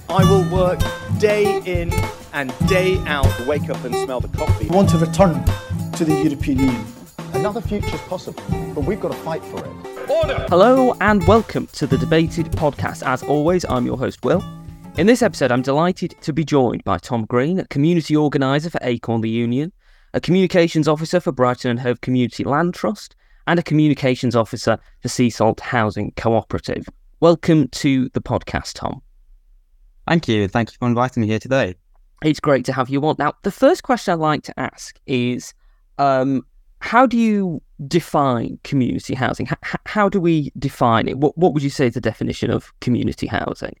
I will work day in and day out. Wake up and smell the coffee. We want to return to the European Union. Another future is possible, but we've got to fight for it. Order! Hello and welcome to the Debated podcast. As always, I'm your host, Will. In this episode, I'm delighted to be joined by Tom Green, a community organiser for Acorn the Union, a communications officer for Brighton and Hove Community Land Trust, and a communications officer for Sea Salt Housing Cooperative. Welcome to the podcast, Tom. Thank you. Thank you for inviting me here today. It's great to have you on. Now, the first question I'd like to ask is, how do you define community housing? How do we define it? What would you say is the definition of community housing?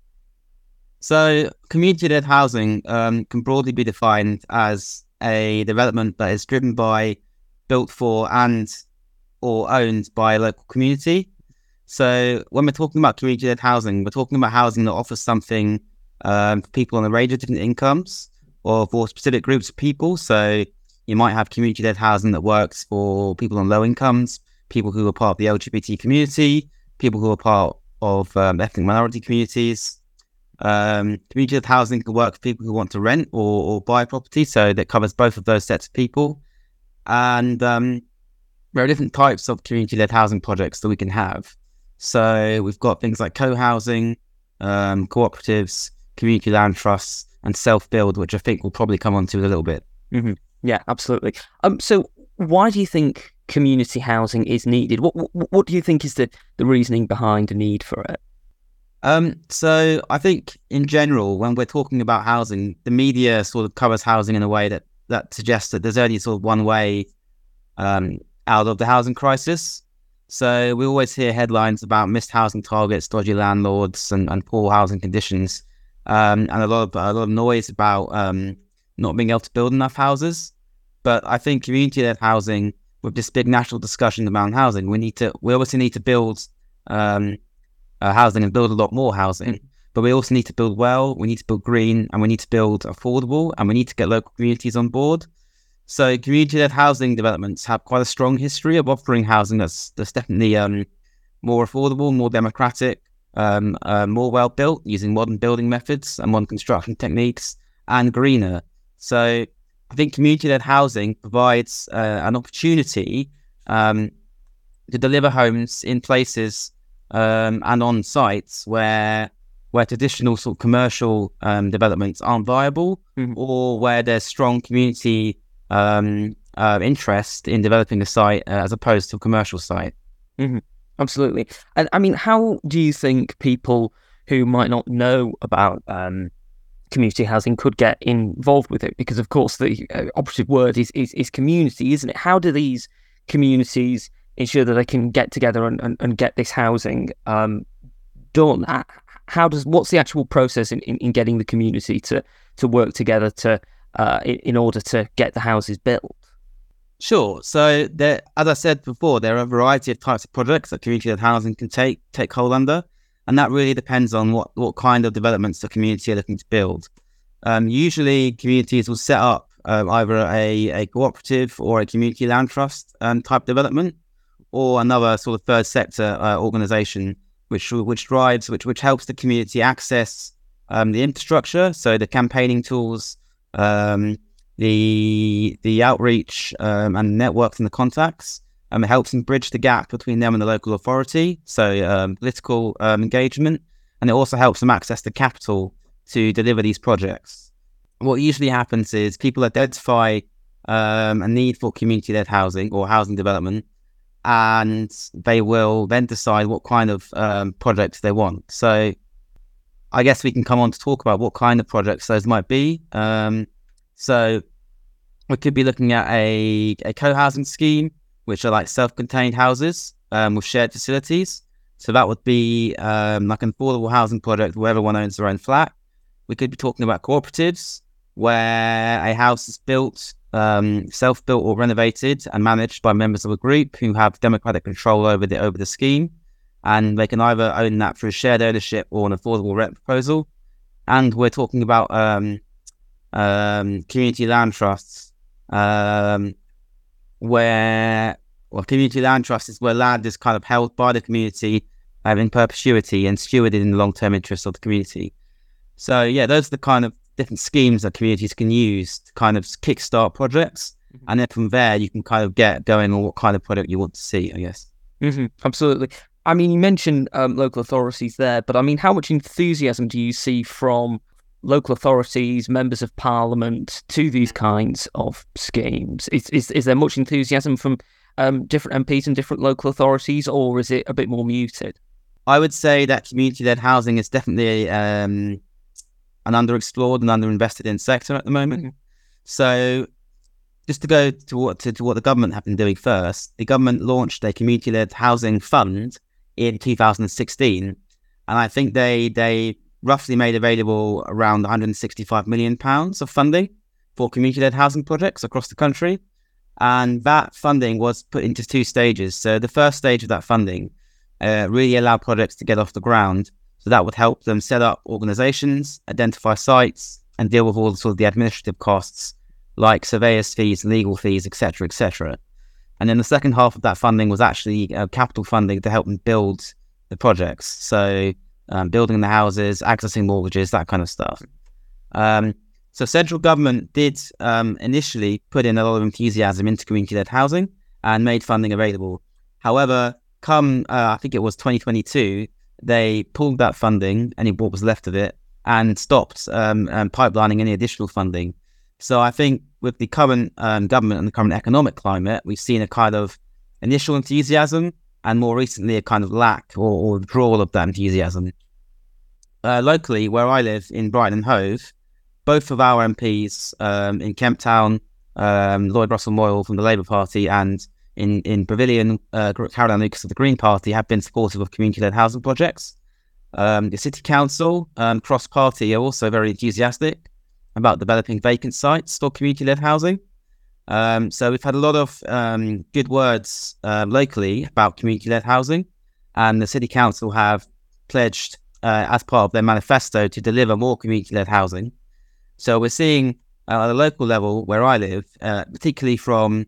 So, community-led housing can broadly be defined as a development that is driven by, built for, and or owned by a local community. So, when we're talking about community-led housing, we're talking about housing that offers something for people on a range of different incomes or for specific groups of people. So, you might have community-led housing that works for people on low incomes, people who are part of the LGBT community, people who are part of ethnic minority communities. Community-led housing can work for people who want to rent or buy property, so that covers both of those sets of people. And there are different types of community-led housing projects that we can have. So we've got things like co-housing, cooperatives, community land trusts, and self-build, which I think we'll probably come on to in a little bit. Mm-hmm. Yeah, absolutely. So why do you think community housing is needed? What do you think is the reasoning behind the need for it? So I think in general, when we're talking about housing, the media sort of covers housing in a way that suggests that there's only sort of one way out of the housing crisis. So we always hear headlines about missed housing targets, dodgy landlords, and poor housing conditions, and a lot of noise about not being able to build enough houses. But I think community-led housing, with this big national discussion around housing, we obviously need to build housing and build a lot more housing. But we also need to build well, we need to build green, and we need to build affordable, and we need to get local communities on board. So community-led housing developments have quite a strong history of offering housing that's definitely more affordable, more democratic, more well-built, using modern building methods and modern construction techniques, and greener. So I think community-led housing provides an opportunity to deliver homes in places and on sites where traditional sort of commercial developments aren't viable, mm-hmm. or where there's strong community interest in developing a site as opposed to a commercial site. Mm-hmm. Absolutely. And I mean, how do you think people who might not know about community housing could get involved with it? Because of course the operative word is community, isn't it? How do these communities ensure that they can get together and get this housing done? What's the actual process in getting the community to work together in order to get the houses built? Sure. So there, as I said before, there are a variety of types of projects that community-led housing can take hold under. And that really depends on what kind of developments the community are looking to build. Usually communities will set up either a cooperative or a community land trust type development, or another sort of third sector organisation which helps the community access the infrastructure, so the campaigning tools, the outreach and networks and the contacts. It helps them bridge the gap between them and the local authority, so political engagement, and it also helps them access the capital to deliver these projects. What usually happens is people identify a need for community-led housing or housing development, and they will then decide what kind of projects they want. So I guess we can come on to talk about what kind of projects those might be. So we could be looking at a co-housing scheme, which are like self-contained houses with shared facilities. So that would be like an affordable housing project where everyone owns their own flat. We could be talking about cooperatives, where a house is built, self-built or renovated and managed by members of a group who have democratic control over the scheme. And they can either own that through shared ownership or an affordable rent proposal. And we're talking about community land trusts, where community land trust is where land is kind of held by the community in perpetuity and stewarded in the long-term interests of the community. So yeah, those are the kind of different schemes that communities can use to kind of kickstart projects. And then from there, you can kind of get going on what kind of product you want to see, I guess. Absolutely. I mean, you mentioned local authorities there, but I mean, how much enthusiasm do you see from local authorities, members of parliament to these kinds of schemes? Is there much enthusiasm from different MPs and different local authorities, or is it a bit more muted? I would say that community-led housing is definitely an underexplored and underinvested in sector at the moment. So just to go to what the government have been doing first, the government launched a community-led housing fund in 2016, and I think they roughly made available around £165 million of funding for community-led housing projects across the country. And that funding was put into two stages. So the first stage of that funding really allowed projects to get off the ground. So that would help them set up organisations, identify sites, and deal with all sort of the administrative costs like surveyors' fees, legal fees, etc., etc. And then the second half of that funding was actually capital funding to help them build the projects. So building the houses, accessing mortgages, that kind of stuff. So central government did initially put in a lot of enthusiasm into community-led housing and made funding available. However, come I think it was 2022, they pulled that funding, what was left of it, and stopped pipelining any additional funding. So I think with the current government and the current economic climate, we've seen a kind of initial enthusiasm and more recently a kind of lack or withdrawal of that enthusiasm. Locally, where I live in Brighton and Hove, both of our MPs in Kemp Town, Lloyd Russell Moyle from the Labour Party, and in Pavilion, Caroline Lucas of the Green Party, have been supportive of community-led housing projects. The City Council, cross-party, are also very enthusiastic about developing vacant sites for community-led housing. So we've had a lot of good words locally about community-led housing, and the City Council have pledged as part of their manifesto to deliver more community-led housing. So we're seeing at a local level where I live, particularly from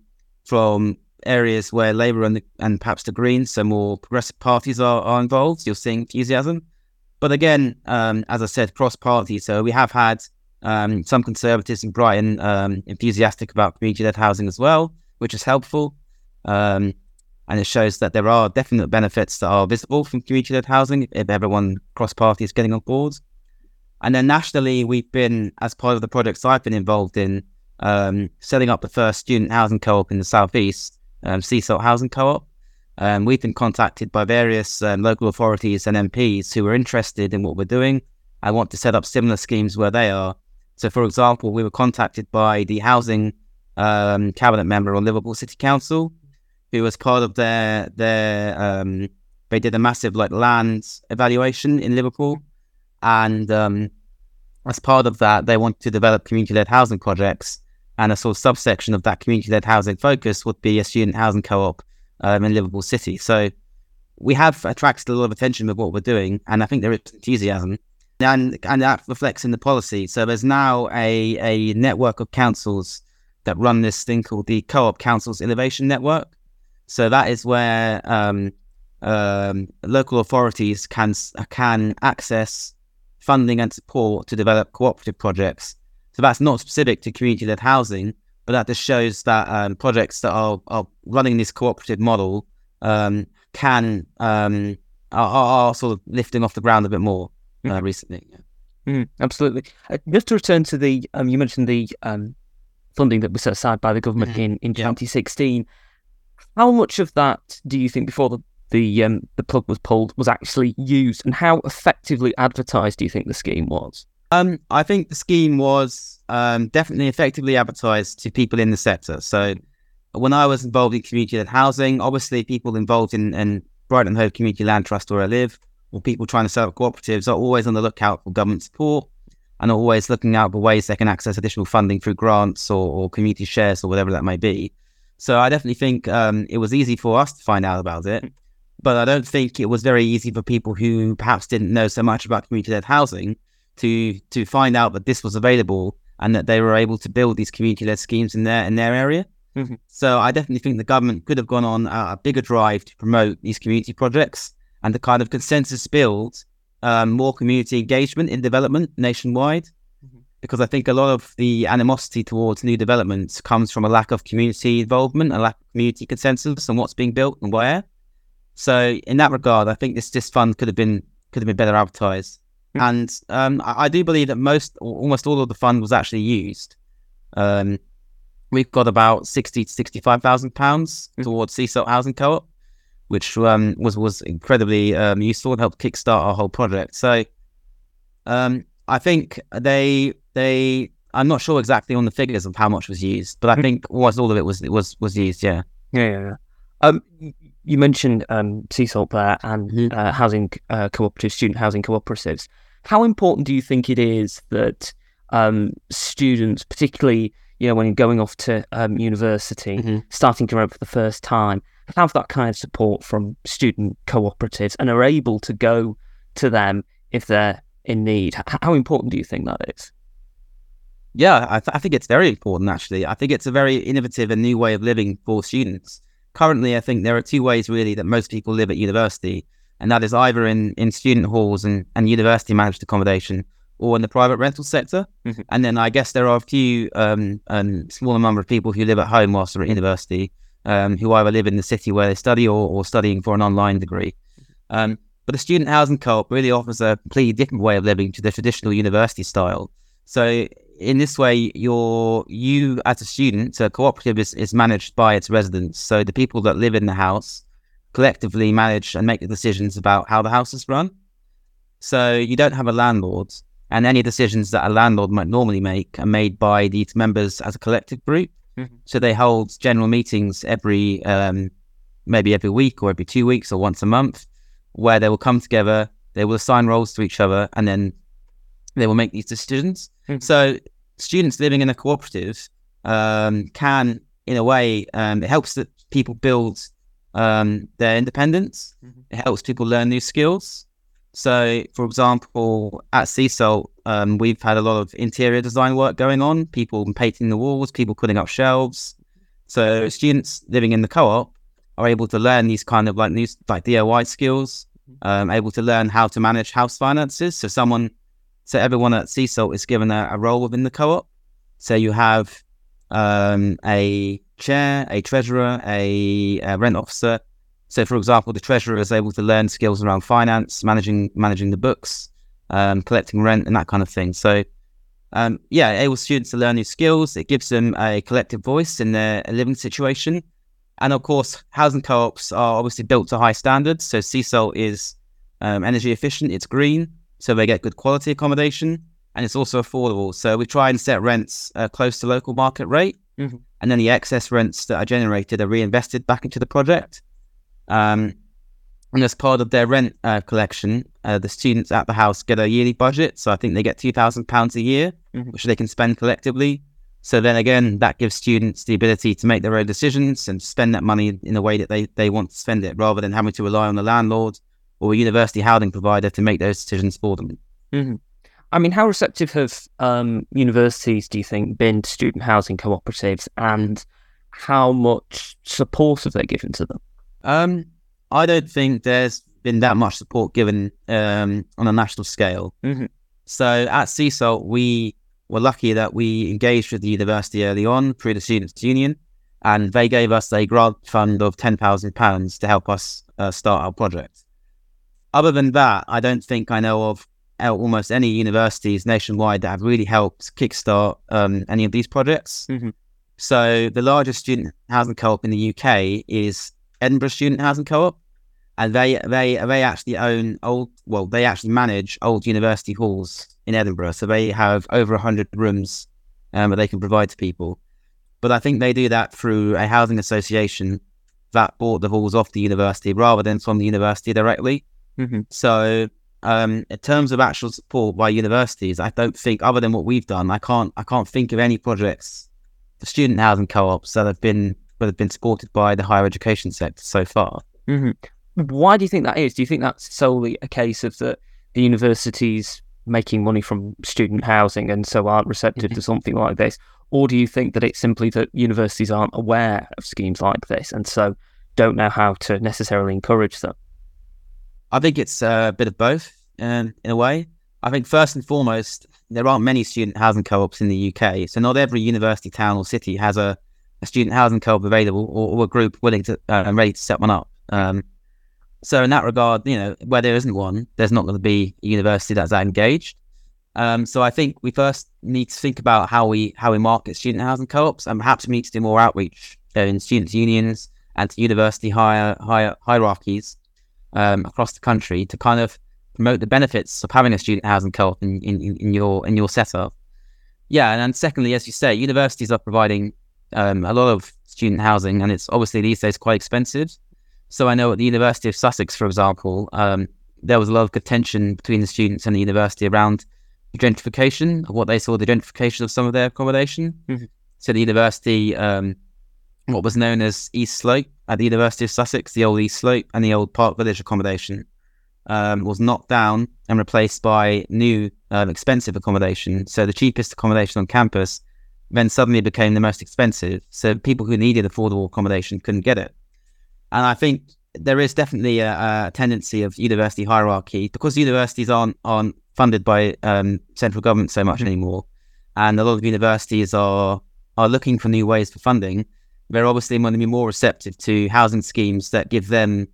areas where Labour and perhaps the Greens, so more progressive parties are involved, you're seeing enthusiasm. But again, as I said, cross-party, so we have had some Conservatives in Brighton enthusiastic about community-led housing as well, which is helpful. And it shows that there are definite benefits that are visible from community-led housing if everyone cross-party is getting on board. And then nationally, we've been, as part of the projects I've been involved in, setting up the first student housing co-op in the southeast, Seasalt Housing Co-op. We've been contacted by various local authorities and MPs who are interested in what we're doing and want to set up similar schemes where they are. So, for example, we were contacted by the housing cabinet member on Liverpool City Council, who was part of their they did a massive land evaluation in Liverpool, and as part of that, they wanted to develop community-led housing projects, and a sort of subsection of that community-led housing focus would be a student housing co-op in Liverpool City. So we have attracted a lot of attention with what we're doing, and I think there is enthusiasm. And that reflects in the policy. So there's now a network of councils that run this thing called the Co-op Councils Innovation Network. So that is where local authorities can access funding and support to develop cooperative projects. So that's not specific to community-led housing, but that just shows that projects that are running this cooperative model are sort of lifting off the ground a bit more. Recently. Absolutely. Just to return to the, you mentioned the funding that was set aside by the government in 2016. How much of that do you think, before the plug was pulled, was actually used, and how effectively advertised do you think the scheme was? I think the scheme was definitely effectively advertised to people in the sector. So when I was involved in community-led housing, obviously people involved in Brighton and Hove Community Land Trust, where I live, or people trying to set up cooperatives, are always on the lookout for government support and are always looking out for ways they can access additional funding through grants or community shares or whatever that may be. So I definitely think it was easy for us to find out about it, but I don't think it was very easy for people who perhaps didn't know so much about community-led housing to find out that this was available and that they were able to build these community-led schemes in their area. So I definitely think the government could have gone on a bigger drive to promote these community projects, and the kind of consensus build more community engagement in development nationwide, because I think a lot of the animosity towards new developments comes from a lack of community involvement, a lack of community consensus on what's being built and where. So in that regard, I think this fund could have been better advertised. And I do believe that almost all of the fund was actually used. We've got about £60,000 to £65,000 towards Seasalt Housing Co-op, which was incredibly useful and helped kickstart our whole project. So I think I'm not sure exactly on the figures of how much was used, but I think almost all of it was used. Yeah. You mentioned Seasalt there and housing cooperatives, student housing cooperatives. How important do you think it is that students, particularly when you're going off to university, starting to rent for the first time, have that kind of support from student cooperatives and are able to go to them if they're in need? How important do you think that is? Yeah, I think it's very important, actually. I think it's a very innovative and new way of living for students. Currently, I think there are two ways really that most people live at university, and that is either in student halls and university managed accommodation, or in the private rental sector. And then I guess there are a few smaller number of people who live at home whilst they're at university, who either live in the city where they study or studying for an online degree. But the student housing co-op really offers a completely different way of living to the traditional university style. So in this way, you as a student, a cooperative is managed by its residents. So the people that live in the house collectively manage and make the decisions about how the house is run. So you don't have a landlord, and any decisions that a landlord might normally make are made by these members as a collective group. So they hold general meetings maybe every week or every 2 weeks or once a month, where they will come together, they will assign roles to each other, and then they will make these decisions. So students living in a cooperative can, in a way, it helps that people build their independence. It helps people learn new skills. So, for example, at Seasalt, we've had a lot of interior design work going on, people painting the walls, people putting up shelves. So students living in the co-op are able to learn these kind of like DIY skills, able to learn how to manage house finances. So everyone at Seasalt is given a role within the co-op. So you have a chair, a treasurer, a rent officer. So, for example, the treasurer is able to learn skills around finance, managing the books, collecting rent, and that kind of thing. So, it enables students to learn new skills. It gives them a collective voice in their living situation. And of course, housing co-ops are obviously built to high standards. So Seasalt is energy efficient, it's green, so they get good quality accommodation, and it's also affordable. So we try and set rents close to local market rate, and then the excess rents that are generated are reinvested back into the project. And as part of their rent collection, the students at the house get a yearly budget. So I think they get £2,000 a year, which they can spend collectively. So then again, that gives students the ability to make their own decisions and spend that money in the way that they want to spend it, rather than having to rely on the landlord or a university housing provider to make those decisions for them. I mean, how receptive have universities, do you think, been to student housing cooperatives, and how much support have they given to them? I don't think there's been that much support given on a national scale. So at Seasalt, we were lucky that we engaged with the university early on through the Students' Union, and they gave us a grant fund of £10,000 to help us start our project. Other than that, I don't think I know of almost any universities nationwide that have really helped kickstart any of these projects. So the largest student housing co-op in the UK is Edinburgh Student Housing Co-op, and they actually they actually manage old university halls in Edinburgh. So they have over 100 rooms that they can provide to people. But I think they do that through a housing association that bought the halls off the university rather than from the university directly. So in terms of actual support by universities, I don't think, other than what we've done, I can't think of any projects for student housing co-ops that have been supported by the higher education sector so far. Why do you think that is? Do you think that's solely a case of the universities making money from student housing and so aren't receptive to something like this? Or do you think that it's simply that universities aren't aware of schemes like this and so don't know how to necessarily encourage them? I think it's a bit of both. in a way. I think first and foremost, there aren't many student housing co-ops in the UK, so not every university town or city has a student housing co-op available or a group willing to and ready to set one up. So in that regard, where there isn't one, there's not going to be a university that's that engaged. So I think we first need to think about how we market student housing co-ops, and perhaps we need to do more outreach in students' unions and to university hierarchies across the country to kind of promote the benefits of having a student housing co-op in your setup. Yeah, and then secondly, as you say, universities are providing a lot of student housing, and it's obviously these days quite expensive. So I know at the University of Sussex, for example, there was a lot of contention between the students and the university around the gentrification of what they saw, the gentrification of some of their accommodation. Mm-hmm. So the university, what was known as East Slope at the University of Sussex, the old East Slope and the old Park Village accommodation, was knocked down and replaced by new expensive accommodation. So the cheapest accommodation on campus then suddenly became the most expensive. So people who needed affordable accommodation couldn't get it. And I think there is definitely a tendency of university hierarchy because universities aren't funded by central government so much anymore, and a lot of universities are looking for new ways for funding. They're obviously going to be more receptive to housing schemes that give them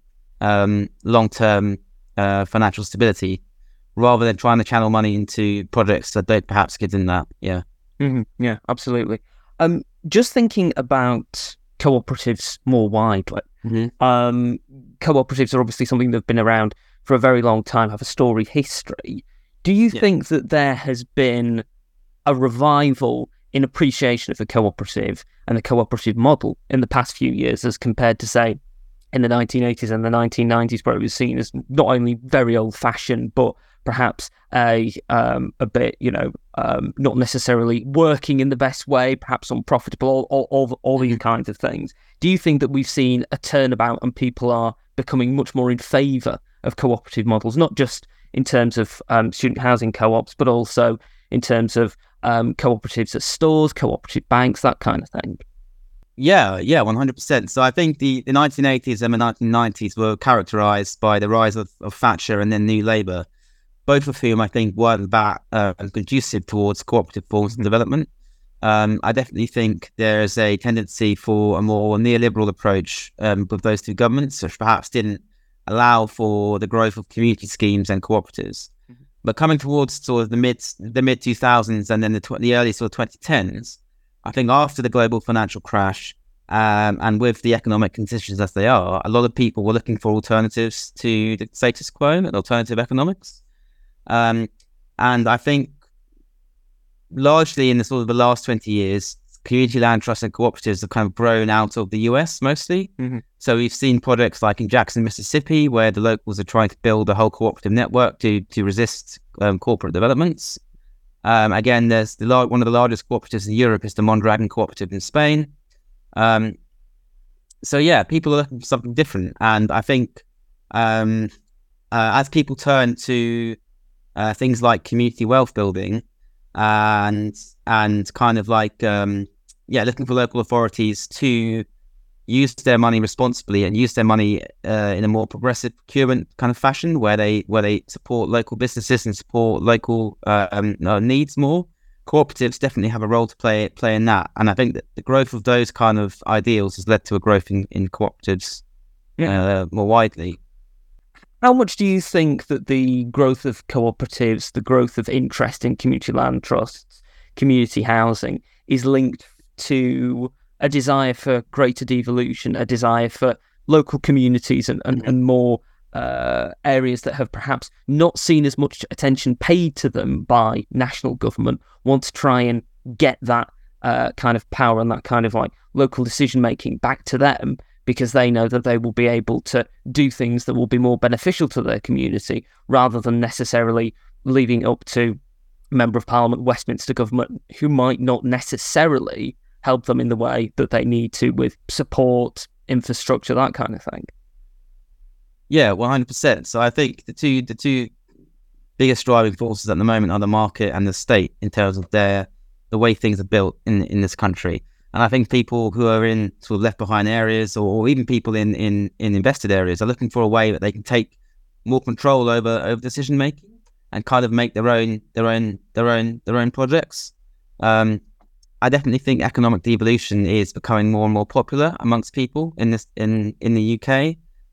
long-term financial stability, rather than trying to channel money into projects that don't perhaps give them that. Yeah. Mm-hmm. Yeah, absolutely. Just thinking about cooperatives more widely. Mm-hmm. Cooperatives are obviously something that have been around for a very long time, have a storied history. Do you think that there has been a revival in appreciation of the cooperative and the cooperative model in the past few years as compared to, say, in the 1980s and the 1990s, where it was seen as not only very old-fashioned, but perhaps a bit, not necessarily working in the best way, perhaps unprofitable, all these kinds of things? Do you think that we've seen a turnabout and people are becoming much more in favour of cooperative models, not just in terms of student housing co-ops, but also in terms of cooperatives at stores, cooperative banks, that kind of thing? Yeah, 100%. So I think the 1980s and the 1990s were characterised by the rise of Thatcher and then New Labour, both of whom I think weren't that conducive towards cooperative forms of development. I definitely think there is a tendency for a more neoliberal approach with those two governments, which perhaps didn't allow for the growth of community schemes and cooperatives. Mm-hmm. But coming towards sort of the mid 2000s and then the early sort of 2010s, I think after the global financial crash and with the economic conditions as they are, a lot of people were looking for alternatives to the status quo and alternative economics. And I think largely in the sort of the last 20 years, community land trusts and cooperatives have kind of grown out of the US mostly. Mm-hmm. So we've seen projects like in Jackson, Mississippi, where the locals are trying to build a whole cooperative network to resist corporate developments. Again, there's one of the largest cooperatives in Europe is the Mondragon Cooperative in Spain. So yeah, people are looking for something different. And I think as people turn to things like community wealth building and kind of like, looking for local authorities to use their money responsibly and use their money in a more progressive procurement kind of fashion where they support local businesses and support local needs more. Cooperatives definitely have a role to play in that. And I think that the growth of those kind of ideals has led to a growth in cooperatives more widely. How much do you think that the growth of cooperatives, the growth of interest in community land trusts, community housing is linked to a desire for greater devolution, a desire for local communities and more areas that have perhaps not seen as much attention paid to them by national government want to try and get that kind of power and that kind of like local decision making back to them, because they know that they will be able to do things that will be more beneficial to their community rather than necessarily leaving up to Member of Parliament, Westminster government, who might not necessarily help them in the way that they need to with support, infrastructure, that kind of thing. Yeah, 100%. So I think the two biggest driving forces at the moment are the market and the state in terms of the way things are built in this country. And I think people who are in sort of left behind areas or even people in invested areas are looking for a way that they can take more control over decision making. and kind of make their own projects. I definitely think economic devolution is becoming more and more popular amongst people in the UK.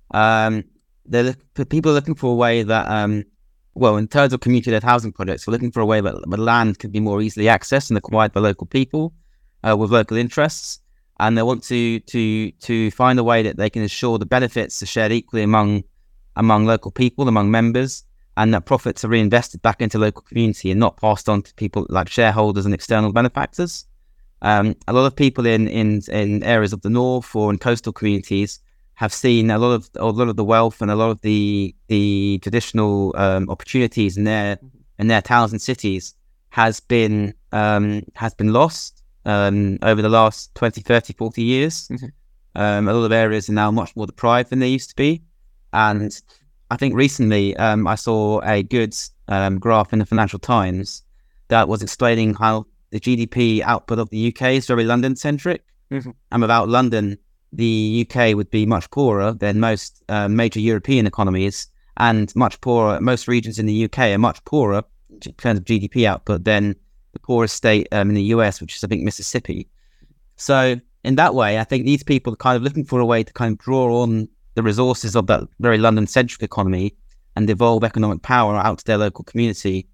People are looking for a way that, in terms of community-led housing projects, we're looking for a way that the land can be more easily accessed and acquired by local people with local interests, and they want to find a way that they can ensure the benefits are shared equally among local people, among members, and that profits are reinvested back into local community and not passed on to people like shareholders and external benefactors. A lot of people in areas of the north or in coastal communities have seen a lot of the wealth and a lot of the traditional opportunities in their towns and cities has been lost over the last 20, 30, 40 years. A lot of areas are now much more deprived than they used to be. And I think recently I saw a good graph in the Financial Times that was explaining how the GDP output of the UK is very London-centric. And without London, the UK would be much poorer than most major European economies, and much poorer. Most regions in the UK are much poorer in terms of GDP output than the poorest state in the US, which is, I think, Mississippi. So in that way, I think these people are kind of looking for a way to kind of draw on the resources of that very London-centric economy and devolve economic power out to their local community.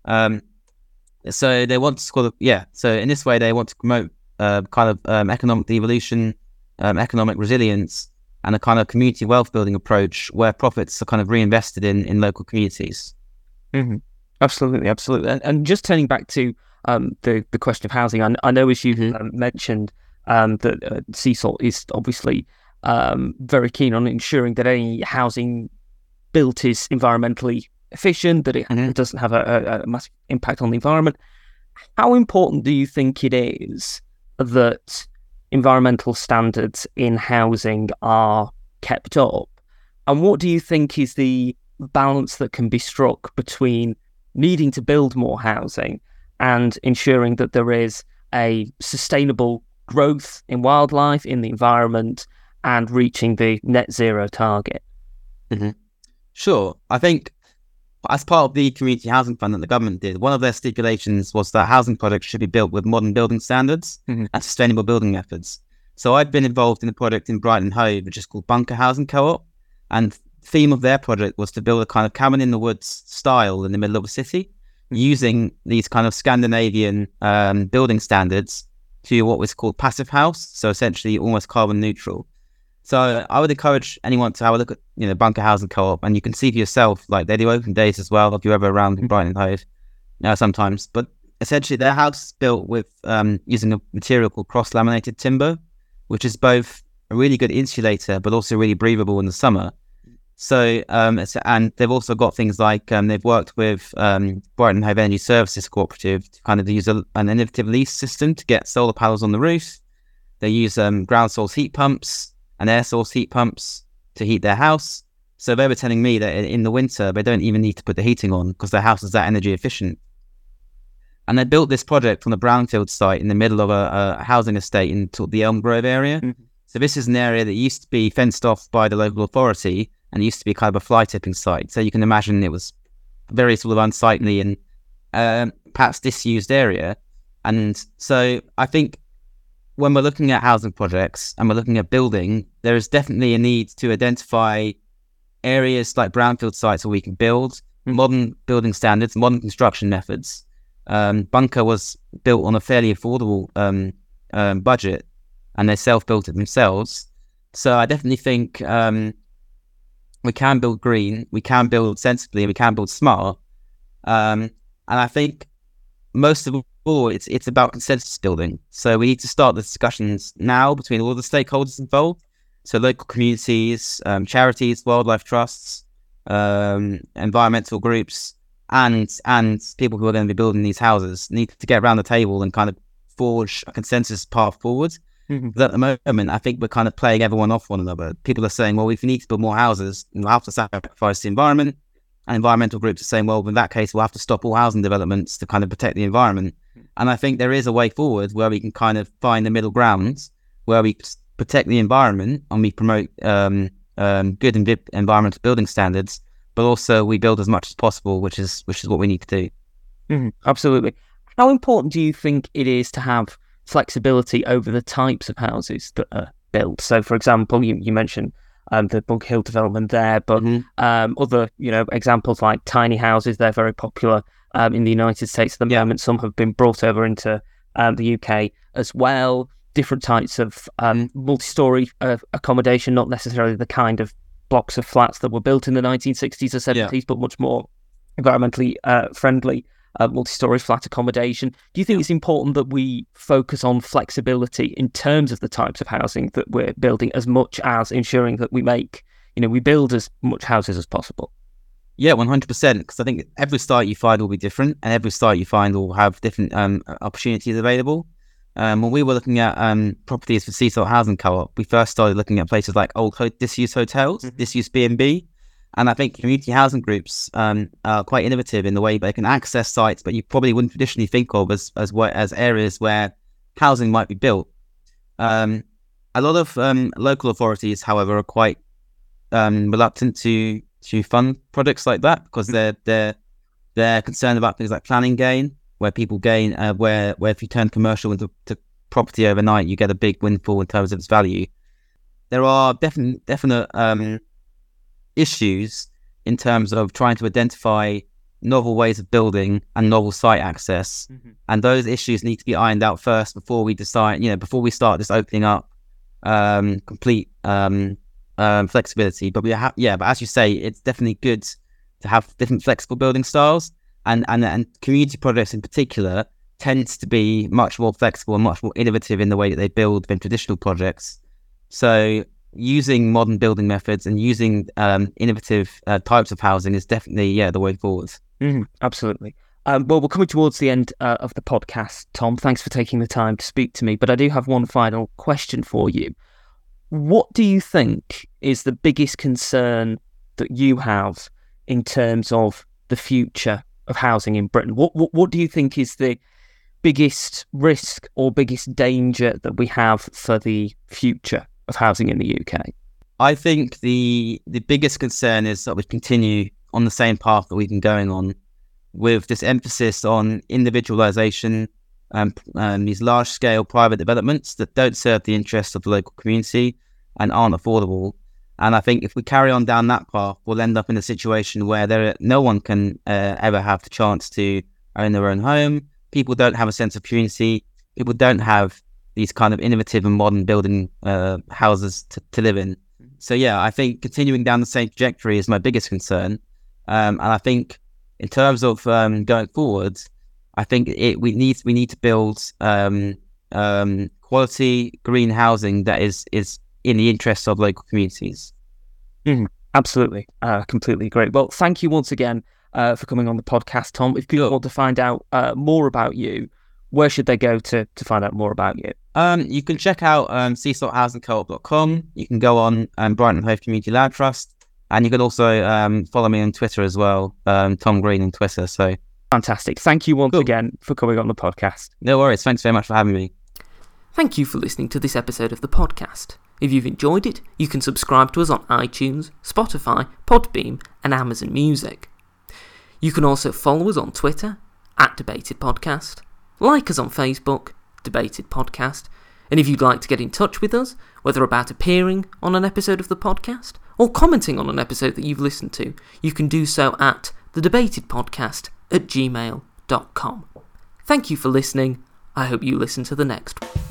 So they want to sort of, so in this way, they want to promote economic devolution, economic resilience, and a kind of community wealth building approach where profits are kind of reinvested in local communities. Absolutely. And just turning back to the question of housing, I know as you mentioned that CSOL is obviously very keen on ensuring that any housing built is environmentally efficient, that it doesn't have a massive impact on the environment. How important do you think it is that environmental standards in housing are kept up? And what do you think is the balance that can be struck between needing to build more housing and ensuring that there is a sustainable growth in wildlife, in the environment, and reaching the net zero target? Sure. I think as part of the community housing fund that the government did, one of their stipulations was that housing projects should be built with modern building standards and sustainable building methods. So I've been involved in a project in Brighton Hove, which is called Bunker Housing Co-op, and the theme of their project was to build a kind of cabin in the woods style in the middle of a city, using these kind of Scandinavian building standards to what was called passive house, so essentially almost carbon neutral. So I would encourage anyone to have a look at, Bunker Housing Co-op, and you can see for yourself, like they do open days as well, if you're ever around in Brighton Hove, sometimes. But essentially their house is built with using a material called cross-laminated timber, which is both a really good insulator, but also really breathable in the summer. So, and they've also got things like, they've worked with Brighton Hove Energy Services Cooperative to kind of use an innovative lease system to get solar panels on the roof. They use ground source heat pumps and air source heat pumps to heat their house. So they were telling me that in the winter, they don't even need to put the heating on because their house is that energy efficient. And they built this project on a brownfield site in the middle of a housing estate in the Elm Grove area. So this is an area that used to be fenced off by the local authority and used to be kind of a fly tipping site. So you can imagine it was very sort of unsightly and perhaps disused area. And so I think when we're looking at housing projects and we're looking at building, there is definitely a need to identify areas like brownfield sites where we can build modern building standards, modern construction methods. Bunker was built on a fairly affordable budget, and they self-built it themselves. So I definitely think we can build green, we can build sensibly, we can build smart. And I think most of all, it's about consensus building. So we need to start the discussions now between all the stakeholders involved. So local communities, charities, wildlife trusts, environmental groups, and people who are going to be building these houses need to get around the table and kind of forge a consensus path forward. But at the moment, I think we're kind of playing everyone off one another. People are saying, well, if we need to build more houses, we'll have to sacrifice the environment. And environmental groups are saying, well, in that case, we'll have to stop all housing developments to kind of protect the environment. And I think there is a way forward where we can kind of find the middle ground, where we protect the environment and we promote good and environmental building standards, but also we build as much as possible, which is what we need to do. Absolutely. How important do you think it is to have flexibility over the types of houses that are built? So, for example, you mentioned the Bug Hill development there, but other examples like tiny houses, they're very popular in the United States at the moment. Some have been brought over into the UK as well. Different types of multi-storey accommodation, not necessarily the kind of blocks of flats that were built in the 1960s or 70s, but much more environmentally friendly multi-storey flat accommodation. Do you think it's important that we focus on flexibility in terms of the types of housing that we're building, as much as ensuring that we build as much houses as possible? Yeah, 100%. Because I think every site you find will be different, and every site you find will have different opportunities available. When we were looking at properties for Seasalt Housing Co-op, we first started looking at places like old disused hotels, disused B&B. And I think community housing groups are quite innovative in the way they can access sites, but you probably wouldn't traditionally think of as areas where housing might be built. A lot of local authorities, however, are quite reluctant to fund projects like that, because they're concerned about things like planning gain, where people gain where if you turn commercial into property overnight, you get a big windfall in terms of its value. There are definite issues in terms of trying to identify novel ways of building and novel site access, and those issues need to be ironed out first before we decide, before we start just opening up complete flexibility. But but as you say, it's definitely good to have different flexible building styles, and community projects in particular tends to be much more flexible and much more innovative in the way that they build than traditional projects. So using modern building methods and using innovative types of housing is definitely the way forward. Absolutely. Well, we're coming towards the end of the podcast, Tom. Thanks for taking the time to speak to me. But I do have one final question for you. What do you think is the biggest concern that you have in terms of the future of housing in Britain? What do you think is the biggest risk or biggest danger that we have for the future of housing in the UK? I think the biggest concern is that we continue on the same path that we've been going on, with this emphasis on individualisation, these large-scale private developments that don't serve the interests of the local community and aren't affordable. And I think if we carry on down that path, we'll end up in a situation where no one can ever have the chance to own their own home. People don't have a sense of community. People don't have these kind of innovative and modern building houses to live in. So I think continuing down the same trajectory is my biggest concern. And I think in terms of going forward, I think we need to build quality green housing that is in the interests of local communities. Absolutely. Completely agree. Well, thank you once again for coming on the podcast, Tom. If people want to find out more about you, where should they go to find out more about you? You can check out seasalthousingcoop.com. You can go on Brighton Hove Community Land Trust, and you can also follow me on Twitter as well, Tom Green on Twitter. So fantastic. Thank you once again for coming on the podcast. No worries. Thanks very much for having me. Thank you for listening to this episode of the podcast. If you've enjoyed it, you can subscribe to us on iTunes, Spotify, Podbean, and Amazon Music. You can also follow us on Twitter, @DebatedPodcast, like us on Facebook, Debated Podcast, and if you'd like to get in touch with us, whether about appearing on an episode of the podcast or commenting on an episode that you've listened to, you can do so at thedebatedpodcast@gmail.com. Thank you for listening. I hope you listen to the next one.